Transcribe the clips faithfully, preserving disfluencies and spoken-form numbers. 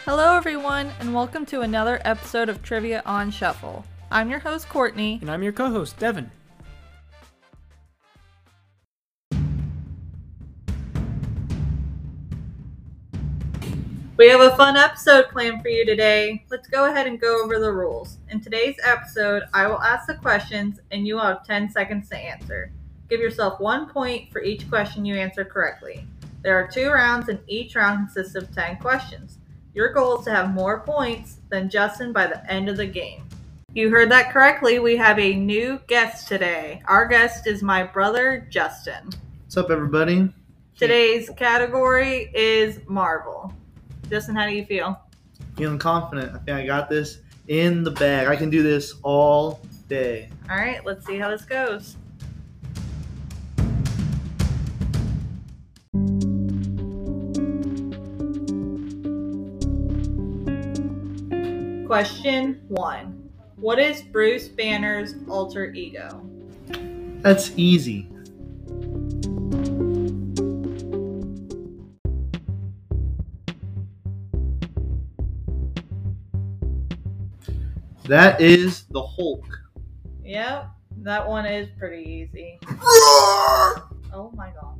Hello, everyone, and welcome to another episode of Trivia on Shuffle. I'm your host, Courtney. And I'm your co-host, Devin. We have a fun episode planned for you today. Let's go ahead and go over the rules. In today's episode, I will ask the questions, and you will have ten seconds to answer. Give yourself one point for each question you answer correctly. There are two rounds, and each round consists of ten questions. Your goal is to have more points than Justin by the end of the game. You heard that correctly. We have a new guest today. Our guest is my brother, Justin. What's up, everybody? Today's category is Marvel. Justin, how do you feel? Feeling confident. I think I got this in the bag. I can do this all day. All right, let's see how this goes. Question one. What is Bruce Banner's alter ego? That's easy. That is the Hulk. Yep, that one is pretty easy. Oh my god.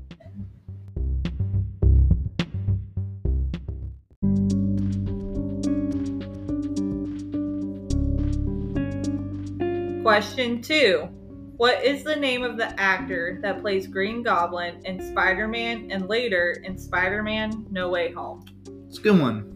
Question two. What is the name of the actor that plays Green Goblin in Spider-Man and later in Spider-Man No Way Home? It's a good one.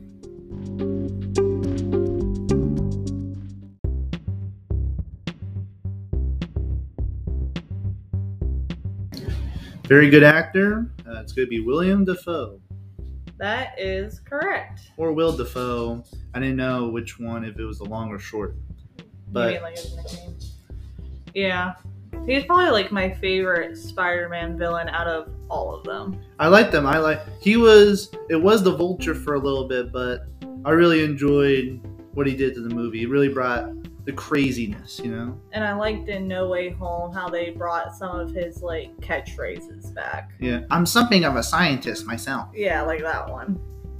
Very good actor. Uh, it's going to be William Dafoe. That is correct. Or Will Dafoe. I didn't know which one, if it was the long or short. But You mean like his nickname? Yeah. He's probably like my favorite Spider-Man villain out of all of them. I like them. I like. He was. It was the Vulture for a little bit, but I really enjoyed what he did to the movie. It really brought the craziness, you know. And I liked in No Way Home how they brought some of his like catchphrases back. Yeah, I'm something of a scientist myself. Yeah, like that one.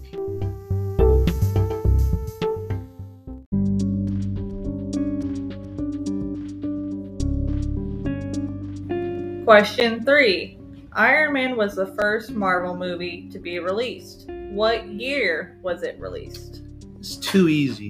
Question three. Iron Man was the first Marvel movie to be released. What year was it released? It's too easy.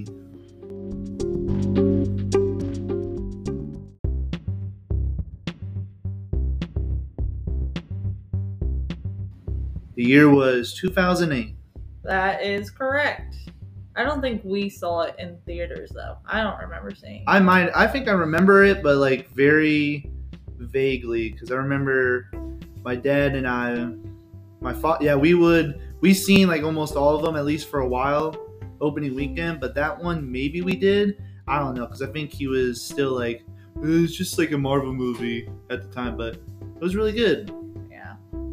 The year was two thousand eight. That is correct. I don't think we saw it in theaters though. I don't remember seeing it. I might. I think I remember it, but like very vaguely, because I remember my dad and I, my father. Yeah, we would. We seen like almost all of them at least for a while, opening weekend. But that one maybe we did. I don't know, because I think he was still like it was just like a Marvel movie at the time, but it was really good. Yeah.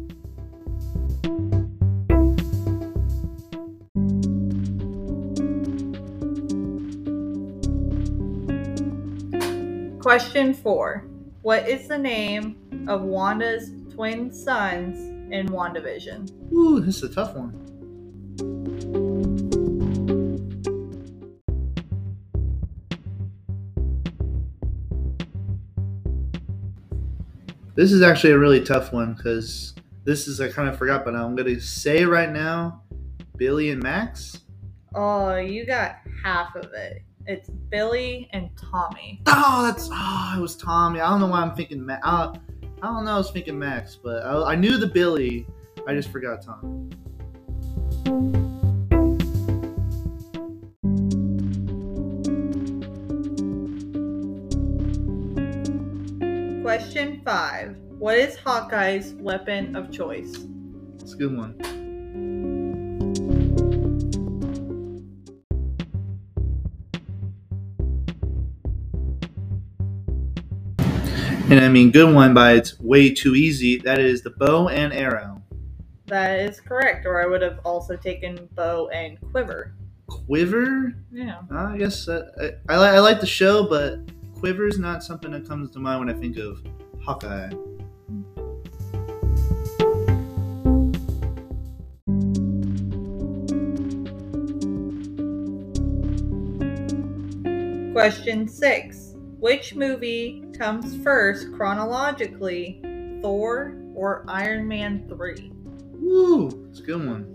Question four. What is the name of Wanda's twin sons in WandaVision? Ooh, this is a tough one. This is actually a really tough one because this is I kind of forgot, but I'm gonna say right now, Billy and Max. Oh, you got half of it. It's Billy and Tommy. Oh, that's oh, it was Tommy. I don't know why I'm thinking Max. Uh, I don't know. I was thinking Max, but I, I knew the Billy. I just forgot Tommy. Question five. What is Hawkeye's weapon of choice? It's a good one. And I mean, good one, but it's way too easy. That is the bow and arrow. That is correct, or I would have also taken bow and quiver. Quiver? Yeah. Uh, I guess uh, I, I, li- I like the show, but quiver is not something that comes to mind when I think of Hawkeye. Question six. Which movie comes first chronologically, Thor or Iron Man three? Woo, it's a good one.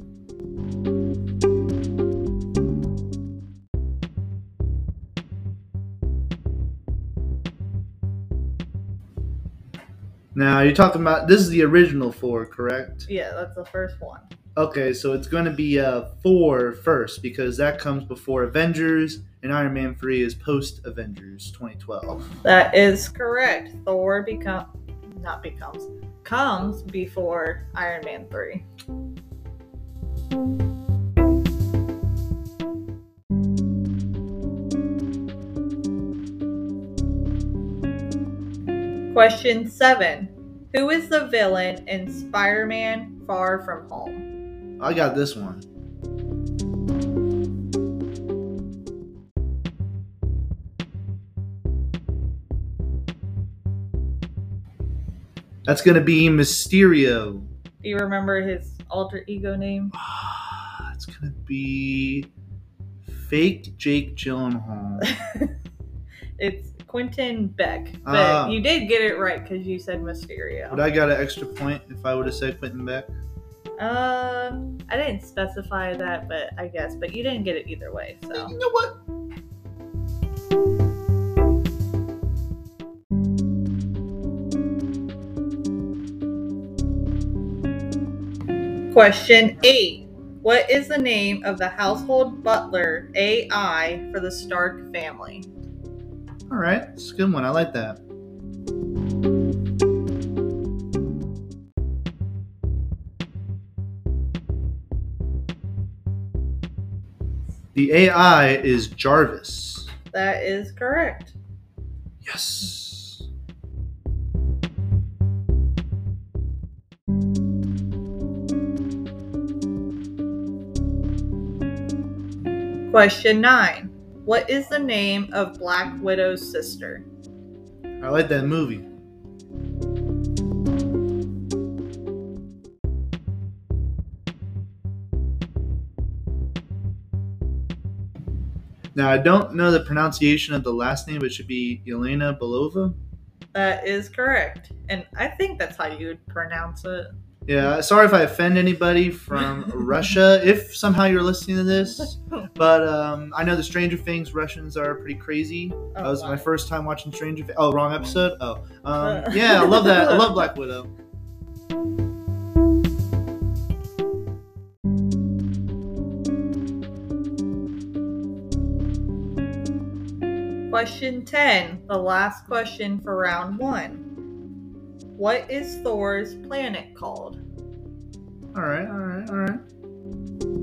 Now, you're talking about, this is the original Thor, correct? Yeah, that's the first one. Okay, so it's going to be uh, Thor first because that comes before Avengers, and Iron Man three is post-Avengers twenty twelve. That is correct. Thor become not becomes comes before Iron Man three. Question seven. Who is the villain in Spider-Man Far From Home? I got this one. That's going to be Mysterio. Do you remember his alter ego name? It's going to be fake Jake Gyllenhaal. It's Quentin Beck. But Ah. you did get it right because you said Mysterio. Would I got an extra point if I would have said Quentin Beck? Uh, I didn't specify that, but I guess. But you didn't get it either way, so. You know what? Question eight. What is the name of the household butler A I for the Stark family? All right, it's a good one. I like that. The A I is Jarvis. That is correct. Yes. Question nine. What is the name of Black Widow's sister? I like that movie. Now, I don't know the pronunciation of the last name, but it should be Yelena Belova. That is correct. And I think that's how you would pronounce it. Yeah, sorry if I offend anybody from Russia, if somehow you're listening to this. But um, I know the Stranger Things Russians are pretty crazy. Oh, that was wow. my first time watching Stranger Things. Oh, wrong episode? Oh. Um, yeah, I love that. I love Black Widow. Question ten, the last question for round one. What is Thor's planet called? All right, all right, all right.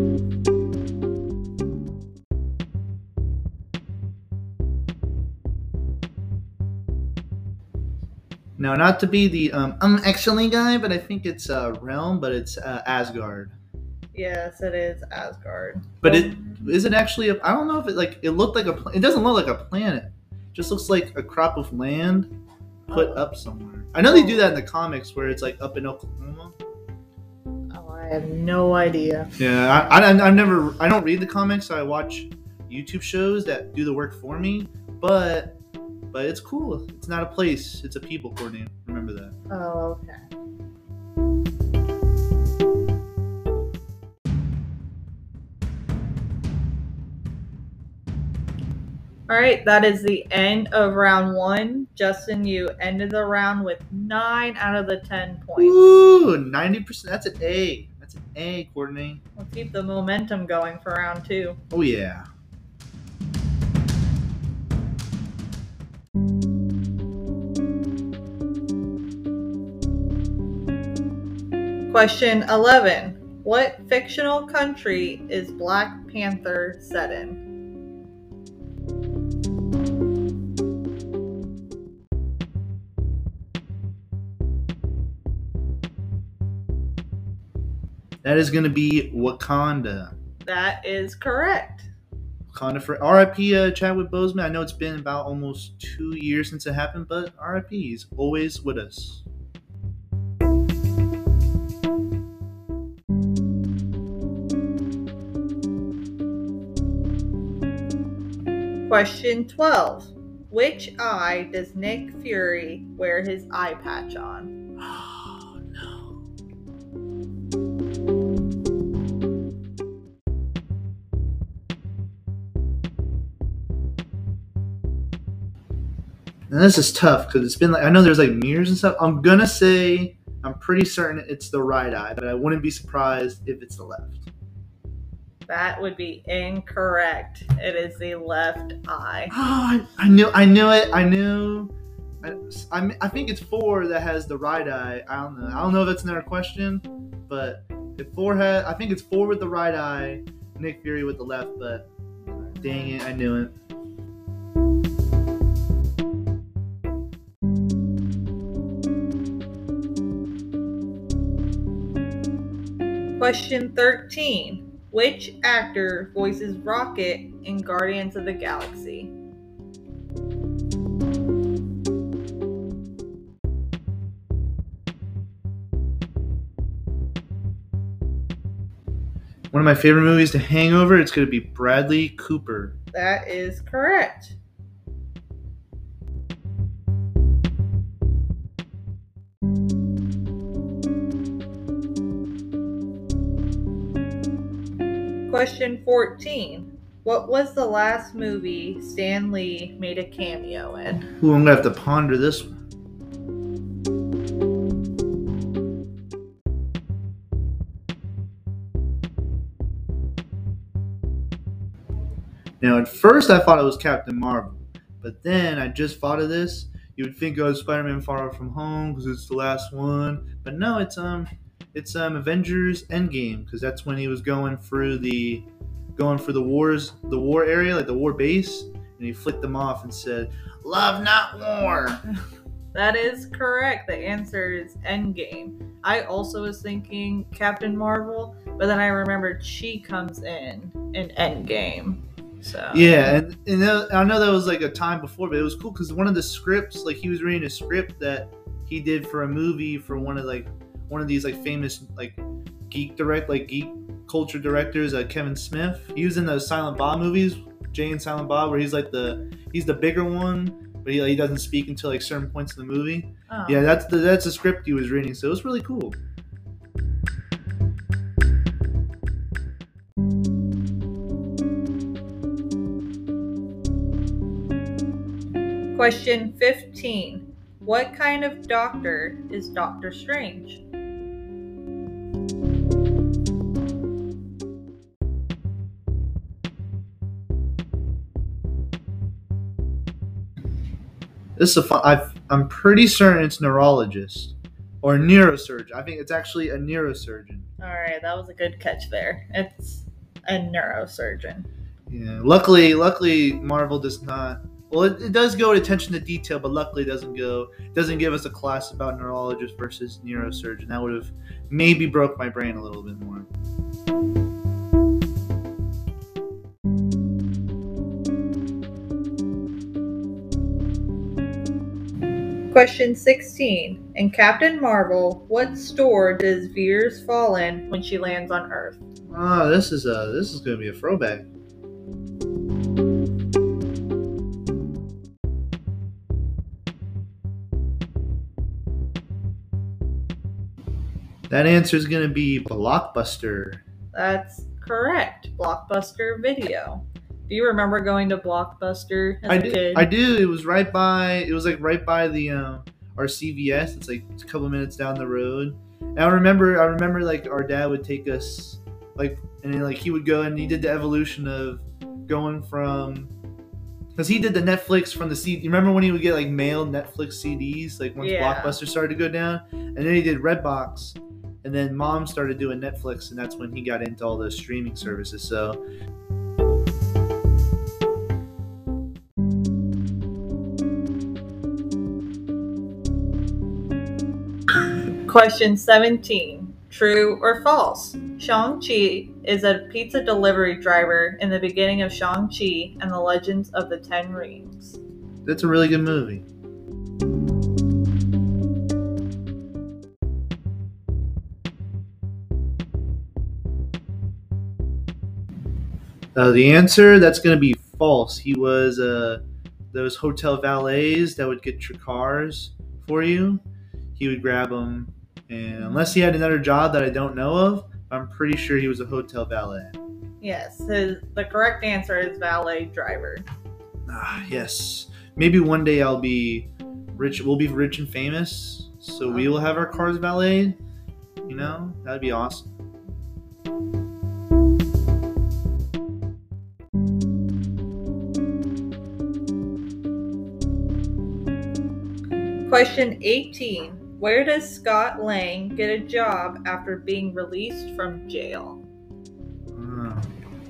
Now, not to be the um, um actually guy, but I think it's uh, Realm, but it's uh, Asgard. Yes, it is Asgard. But it is it actually? A, I don't know if it like it looked like a. It doesn't look like a planet. It just looks like a crop of land put Oh. up somewhere. I know they do that in the comics where it's like up in Oklahoma. Oh, I have no idea. Yeah, I, I I've never. I don't read the comics. So I watch YouTube shows that do the work for me. But but it's cool. It's not a place. It's a people, Courtney. Remember that. Oh, okay. All right, that is the end of round one. Justin, you ended the round with nine out of the ten points. Ooh, ninety percent. That's an A. That's an A, Courtney. We'll keep the momentum going for round two. Oh yeah. Question eleven. What fictional country is Black Panther set in? That is going to be Wakanda. That is correct. Wakanda for R I P uh, Chadwick Boseman. I know it's been about almost two years since it happened, but R I P. He's always with us. Question twelve. Which eye does Nick Fury wear his eye patch on? Oh no. And this is tough because it's been like I know there's like mirrors and stuff. I'm gonna say I'm pretty certain it's the right eye, but I wouldn't be surprised if it's the left. That would be incorrect. It is the left eye. Oh, I, I knew, I knew it. I knew. I, I, I think it's four that has the right eye. I don't know. I don't know if that's another question, but if four had, I think it's four with the right eye, Nick Fury with the left. But dang it, I knew it. Question thirteen. Which actor voices Rocket in Guardians of the Galaxy? One of my favorite movies, The Hangover. It's going to be Bradley Cooper. That is correct. Question fourteen. What was the last movie Stan Lee made a cameo in? Ooh, I'm going to have to ponder this one. Now, at first I thought it was Captain Marvel, but then I just thought of this. You would think, oh, Spider-Man Far From Home because it's the last one, but no, it's um, it's um, Avengers Endgame because that's when he was going through the, going for the wars, the war area, like the war base, and he flicked them off and said, "Love, not war." That is correct. The answer is Endgame. I also was thinking Captain Marvel, but then I remembered she comes in in Endgame. So yeah, and, and that, I know that was like a time before, but it was cool because one of the scripts, like he was reading a script that he did for a movie for one of like one of these like famous like geek direct like geek culture directors, uh, Kevin Smith. He was in those Silent Bob movies, Jay and Silent Bob, where he's like the he's the bigger one, but he like, he doesn't speak until like certain points in the movie. Oh. Yeah, that's the that's the script he was reading, so it was really cool. Question fifteen. What kind of doctor is Doctor Strange? This is a fun. I've, I'm pretty certain it's neurologist or neurosurgeon. I think it's actually a neurosurgeon. All right, that was a good catch there. It's a neurosurgeon. Yeah. Luckily, luckily Marvel does not. Well, it, it does go to attention to detail, but luckily it doesn't go. It doesn't give us a class about neurologist versus neurosurgeon. That would have maybe broke my brain a little bit more. Question sixteen. In Captain Marvel, what store does Veers fall in when she lands on Earth? Ah, this is a this is going to be a throwback. That answer is going to be Blockbuster. That's correct. Blockbuster Video. Do you remember going to Blockbuster as I a do. kid? I do. It was right by. It was like right by the uh, our C V S. It's like a couple minutes down the road. And I remember. I remember like our dad would take us like, and then, like he would go and he did the evolution of going from. Because he did the Netflix from the C D. You remember when he would get like mailed Netflix C Ds, like once Yeah. Blockbuster started to go down, and then he did Redbox, and then Mom started doing Netflix, and that's when he got into all those streaming services. So. Question seventeen. True or false? Shang-Chi is a pizza delivery driver in the beginning of Shang-Chi and the Legends of the Ten Rings. That's a really good movie. Uh, the answer, that's going to be false. He was uh, those hotel valets that would get your cars for you. He would grab them, and unless he had another job that I don't know of, I'm pretty sure he was a hotel valet. Yes, his, the correct answer is valet driver. Ah, yes. Maybe one day I'll be rich. We'll be rich and famous, so we will have our cars valeted. You know, that'd be awesome. Question eighteen. Where does Scott Lang get a job after being released from jail? Ah.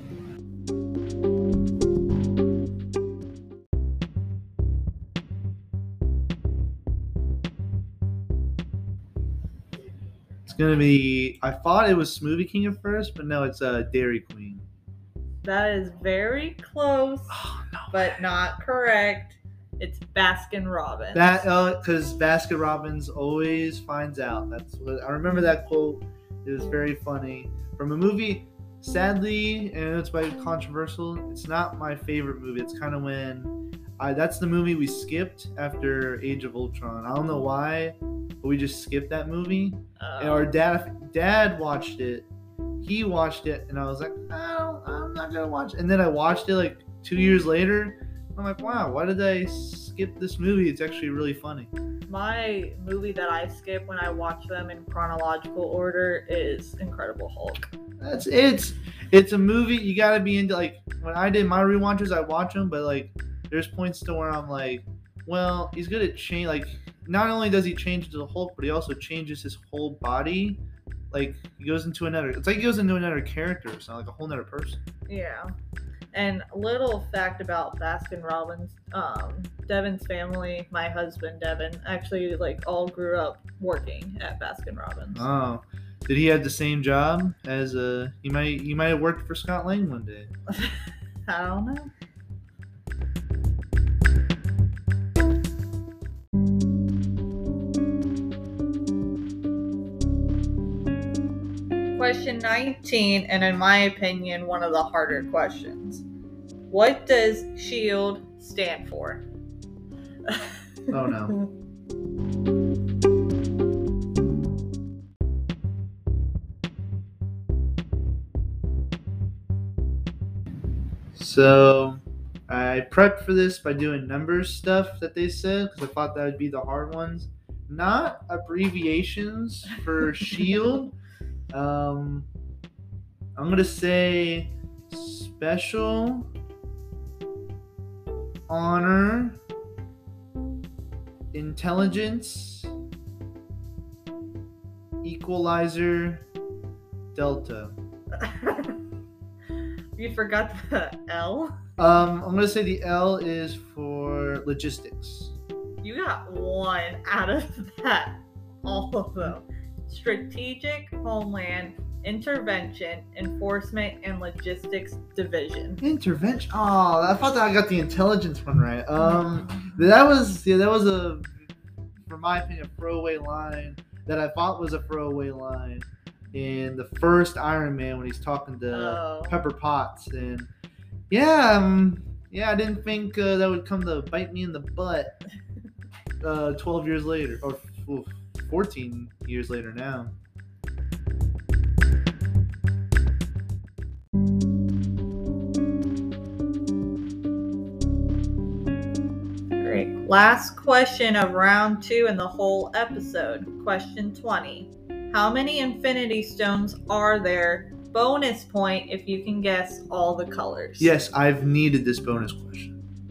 It's gonna be. I thought it was Smoothie King at first, but no, it's uh, Dairy Queen. That is very close, Oh no, but not correct. It's Baskin Robbins. that uh, because Baskin Robbins always finds out. That's what I remember. That quote. It was very funny from a movie. Sadly, and it's quite controversial. It's not my favorite movie. It's kind of when I. That's the movie we skipped after Age of Ultron. I don't know why, but we just skipped that movie. Uh, And our dad dad watched it. He watched it, and I was like, "No, I'm not gonna watch it." And then I watched it like two years later. I'm like, "Wow, why did I skip this movie? It's actually really funny." my movie that I skip when I watch them in chronological order is Incredible Hulk. That's it's it's a movie you gotta be into. Like when I did my rewatches, I watch them, but like there's points to where I'm like, well, he's good at change. Like not only does he change to the Hulk, but he also changes his whole body. Like he goes into another. It's like he goes into another character, or something, like a whole nother person. Yeah. And a little fact about Baskin Robbins, um, Devin's family, my husband Devin, actually like all grew up working at Baskin Robbins. Oh, did he have the same job as uh? He might he might have worked for Scott Lang one day. I don't know. Question nineteen, and in my opinion, one of the harder questions. What does SHIELD stand for? Oh no. So I prepped for this by doing numbers stuff that they said because I thought that would be the hard ones, not abbreviations for SHIELD. Um, I'm gonna say special honor intelligence equalizer delta. You forgot the L? Um, I'm gonna say the L is for logistics. You got one out of that. All of them. Strategic, Homeland, Intervention, Enforcement, and Logistics Division. Intervention. Oh, I thought that I got the intelligence one right. Um, that was yeah, that was a, for my opinion, a throwaway line that I thought was a throwaway line in the first Iron Man when he's talking to Oh. Pepper Potts, and yeah, um, yeah, I didn't think uh, that would come to bite me in the butt. Uh, twelve years later, or oof, fourteen years later now. Great. Last question of round two in the whole episode. Question twenty. How many Infinity Stones are there? Bonus point if you can guess all the colors. Yes, I've needed this bonus question.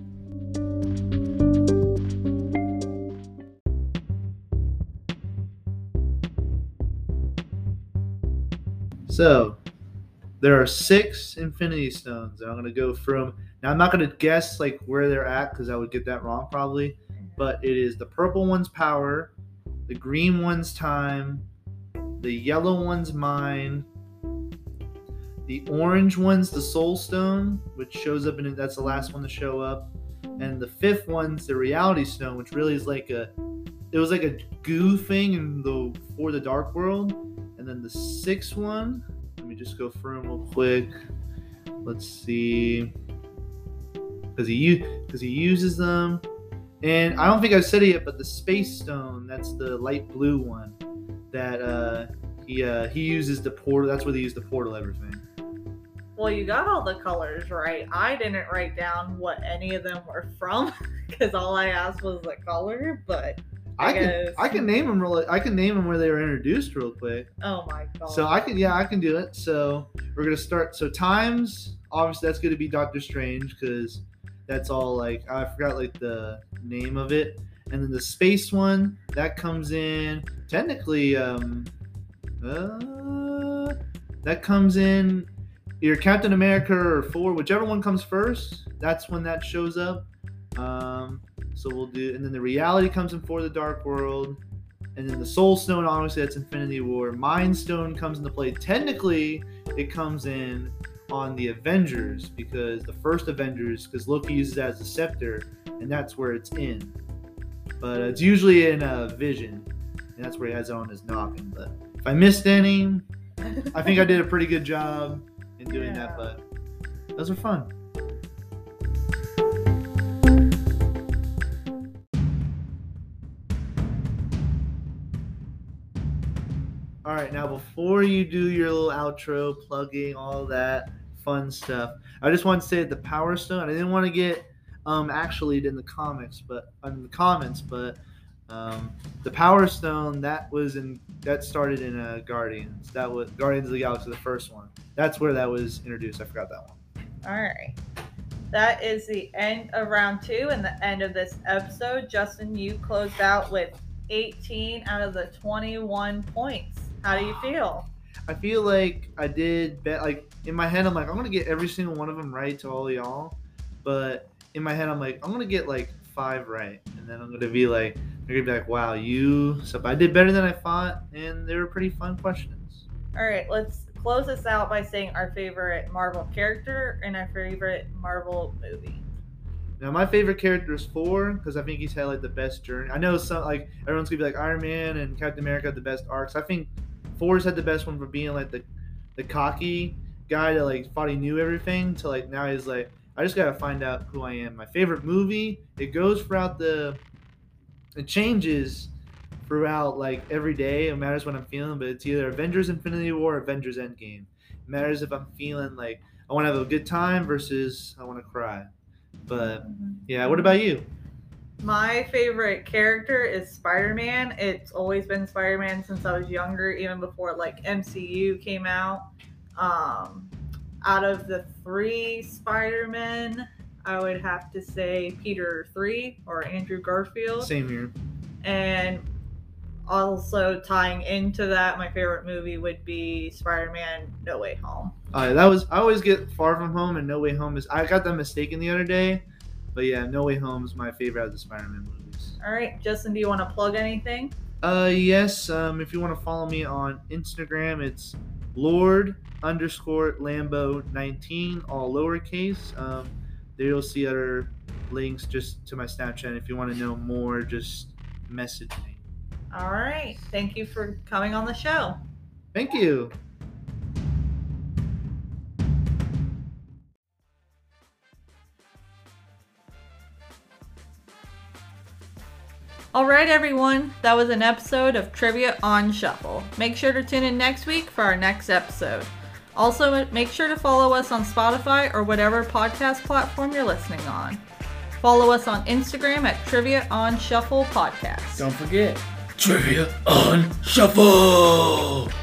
So, there are six Infinity Stones. And I'm going to go from... Now, I'm not going to guess like where they're at because I would get that wrong probably. But it is the purple one's power, the green one's time, the yellow one's mind, the orange one's the Soul Stone, which shows up in it. That's the last one to show up. And the fifth one's the Reality Stone, which really is like a... It was like a goo thing in the for the Dark World. And then the sixth one, let me just go through them real quick. Let's see. because he because he uses them. And I don't think I've said it yet, but the Space Stone, that's the light blue one that uh, he uh, he uses the portal. That's where they use the portal everything. Well, you got all the colors right. I didn't write down what any of them were from because all I asked was the color. But I, I guess... can I can name them real. I can name them where they were introduced real quick. Oh my god! So I can yeah I can do it. So we're gonna start. So times obviously that's gonna be Doctor Strange because that's all like I forgot like the name of it. And then the space one that comes in technically um uh that comes in. Either Captain America or Thor, whichever one comes first, that's when that shows up. Um, so we'll do, and then the reality comes in For the Dark World, and then the Soul Stone, obviously that's Infinity War. Mind Stone comes into play. Technically, it comes in on the Avengers because the first Avengers, because Loki uses it as a scepter, and that's where it's in. But it's usually in a Vision, and that's where he has it on his noggin. But if I missed any, I think I did a pretty good job in doing yeah. that, but those are fun. All right, now before you do your little outro, plugging, all that fun stuff, I just want to say that the Power Stone, I didn't want to get um actually in the comics, but in the comments, but um the Power Stone that was in that started in uh, Guardians. That was Guardians of the Galaxy, the first one. That's where that was introduced. I forgot that one. All right. That is the end of round two and the end of this episode. Justin, you closed out with eighteen out of the twenty-one points. How do you feel? I feel like I did bet. Like in my head, I'm like, I'm gonna get every single one of them right to all y'all. But in my head, I'm like, I'm gonna get like five right, and then I'm gonna be like, they're gonna be like, wow, you. So I did better than I thought, and they were pretty fun questions. All right, let's close this out by saying our favorite Marvel character and our favorite Marvel movie. Now, my favorite character is Thor because I think he's had like the best journey. I know some like everyone's gonna be like Iron Man and Captain America have the best arcs. I think Thor's had the best one for being like the the cocky guy that like thought he knew everything to like now he's like, I just gotta find out who I am. My favorite movie, it goes throughout the, it changes throughout like every day. It matters what I'm feeling, but it's either Avengers Infinity War or Avengers Endgame. It matters if I'm feeling like I want to have a good time versus I want to cry. But yeah, what about you? My favorite character is Spider-Man. It's always been Spider-Man since I was younger, even before like M C U came out. Um, out of the three Spider-Men, I would have to say Peter three or Andrew Garfield. Same here. And also tying into that, my favorite movie would be Spider-Man No Way Home. Uh, that was I always get Far From Home and No Way Home is I got that mistaken the other day, but yeah, No Way Home is my favorite of the Spider-Man movies. All right, Justin, do you want to plug anything? Uh, yes. Um, if you want to follow me on Instagram, it's Lord underscore Lambo nineteen, all lowercase. Um, there you'll see other links just to my Snapchat. If you want to know more, just message me. All right. Thank you for coming on the show. Thank you. All right, everyone. That was an episode of Trivia on Shuffle. Make sure to tune in next week for our next episode. Also, make sure to follow us on Spotify or whatever podcast platform you're listening on. Follow us on Instagram at Trivia on Shuffle Podcast. Don't forget, Trivia on Shuffle!